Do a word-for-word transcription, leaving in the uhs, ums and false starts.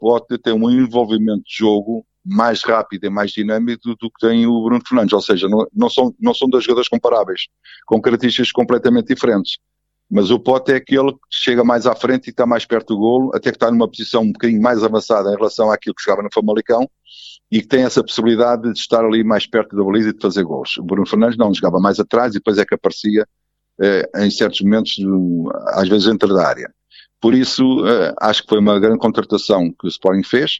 Pote tem um envolvimento de jogo mais rápido e mais dinâmico do, do que tem o Bruno Fernandes, ou seja, não, não, são, não são dois jogadores comparáveis, com características completamente diferentes. Mas o Pote é aquele que chega mais à frente e está mais perto do golo, até que está numa posição um bocadinho mais avançada em relação àquilo que jogava no Famalicão, e que tem essa possibilidade de estar ali mais perto da baliza e de fazer gols. O Bruno Fernandes não, jogava mais atrás e depois é que aparecia eh, em certos momentos, às vezes dentro da área. Por isso, eh, acho que foi uma grande contratação que o Sporting fez.